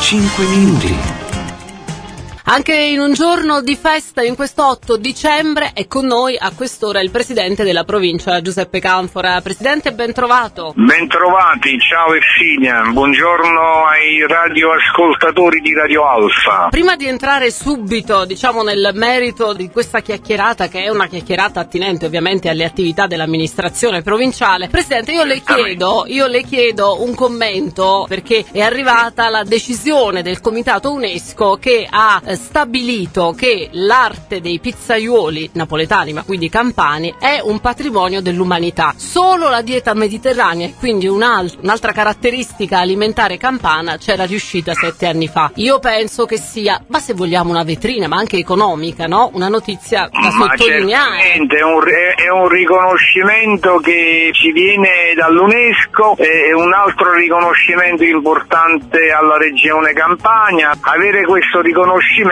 5 minuti. Anche in un giorno di festa, in questo 8 dicembre, è con noi a quest'ora il presidente della provincia, Giuseppe Canfora. Presidente, ben trovato. Bentrovati, ciao Ersinia, buongiorno ai radioascoltatori di Radio Alfa. Prima di entrare subito, nel merito di questa chiacchierata, che è una chiacchierata attinente ovviamente alle attività dell'amministrazione provinciale, Presidente, io le chiedo un commento, perché è arrivata la decisione del Comitato UNESCO che ha stabilito che l'arte dei pizzaiuoli napoletani, ma quindi campani, è un patrimonio dell'umanità. Solo la dieta mediterranea, e quindi un'altra caratteristica alimentare campana, c'era riuscita 7 anni fa. Io penso che sia, ma se vogliamo, una vetrina, ma anche economica, no? Una notizia da sottolineare. Certamente, è un riconoscimento che ci viene dall'UNESCO, è un altro riconoscimento importante alla regione Campania. Avere questo riconoscimento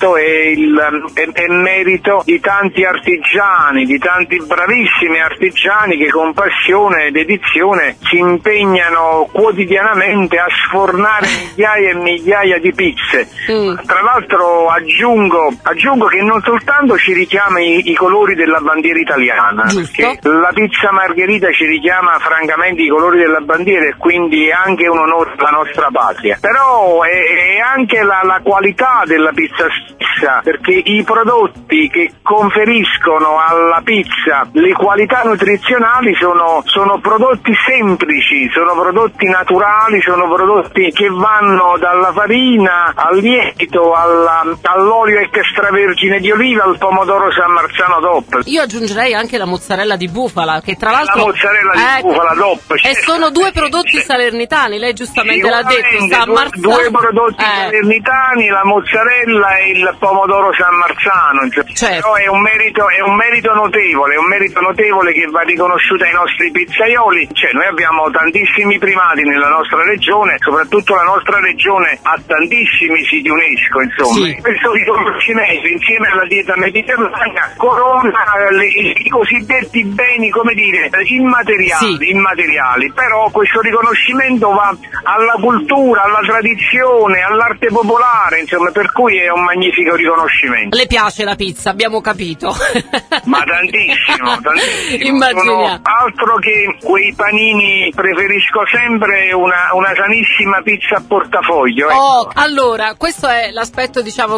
è merito di tanti artigiani, di tanti bravissimi artigiani che con passione e dedizione si impegnano quotidianamente a sfornare migliaia e migliaia di pizze. Tra l'altro aggiungo che non soltanto ci richiama i colori della bandiera italiana, perché la pizza margherita ci richiama francamente i colori della bandiera e quindi è anche un onore alla nostra patria, però è anche la qualità della pizza stessa, perché i prodotti che conferiscono alla pizza le qualità nutrizionali sono prodotti semplici, sono prodotti naturali, sono prodotti che vanno dalla farina al lievito, all'olio extravergine di oliva, al pomodoro San Marzano DOP. Io aggiungerei anche la mozzarella di bufala, che tra l'altro la mozzarella di bufala DOP, e sono due prodotti salernitani, lei giustamente l'ha detto, San Marzano. Due prodotti salernitani, la mozzarella e il pomodoro San Marzano, però è un merito notevole che va riconosciuto ai nostri pizzaioli. Noi abbiamo tantissimi primati nella nostra regione, soprattutto la nostra regione ha tantissimi siti UNESCO, insomma. Sì. Questo riconoscimento insieme alla dieta mediterranea corona i cosiddetti beni, immateriali, però questo riconoscimento va alla cultura, alla tradizione, all'arte popolare, insomma, per cui è un magnifico riconoscimento. Le piace la pizza, abbiamo capito. Ma tantissimo. Immaginiamo. Altro che quei panini, preferisco sempre una sanissima pizza a portafoglio. Allora, questo è l'aspetto,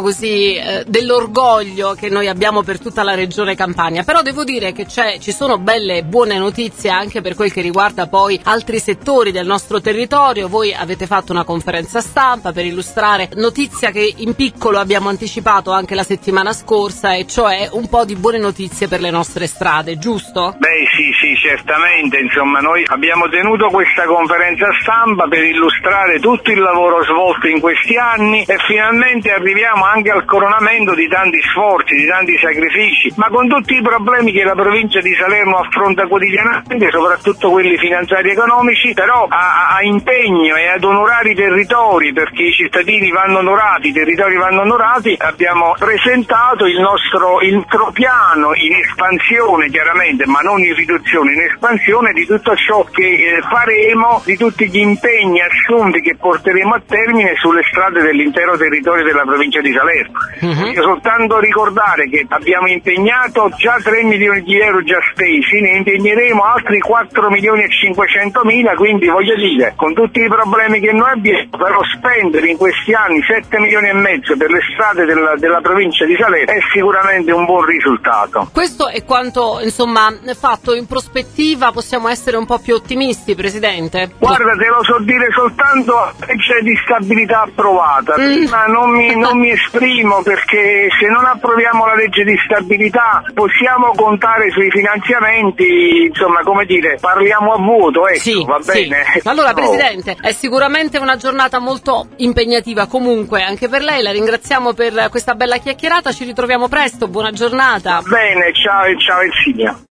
dell'orgoglio che noi abbiamo per tutta la regione Campania, però devo dire che ci sono belle e buone notizie anche per quel che riguarda poi altri settori del nostro territorio. Voi avete fatto una conferenza stampa per illustrare notizia che in piccolo abbiamo anticipato anche la settimana scorsa, e cioè un po' di buone notizie per le nostre strade, giusto? Sì, certamente, insomma, noi abbiamo tenuto questa conferenza stampa per illustrare tutto il lavoro svolto in questi anni e finalmente arriviamo anche al coronamento di tanti sforzi, di tanti sacrifici, ma con tutti i problemi che la provincia di Salerno affronta quotidianamente, soprattutto quelli finanziari e economici, però a impegno e ad onorare i territori, perché i cittadini vanno onorati, i territori vanno onorati. Abbiamo presentato il nostro piano in espansione, chiaramente, ma non in riduzione, in espansione di tutto ciò che faremo, di tutti gli impegni assunti che porteremo a termine sulle strade dell'intero territorio della provincia di Salerno. Voglio soltanto ricordare che abbiamo impegnato già 3 milioni di euro già spesi, ne impegneremo altri 4 milioni e 500 mila, quindi voglio dire, con tutti i problemi che noi abbiamo, però spendere in questi anni 7 milioni e mezzo per le strade della provincia di Salerno è sicuramente un buon risultato. Questo è quanto, fatto. In prospettiva possiamo essere un po' più ottimisti, Presidente? Guarda, te lo so dire soltanto a legge di stabilità approvata. Prima non mi esprimo, perché se non approviamo la legge di stabilità possiamo contare sui finanziamenti, parliamo a vuoto, va bene? Allora, Presidente, è sicuramente una giornata molto impegnativa comunque anche per lei, la ringraziamo per questa bella chiacchierata, ci ritroviamo presto, buona giornata. Bene, ciao Ersinia.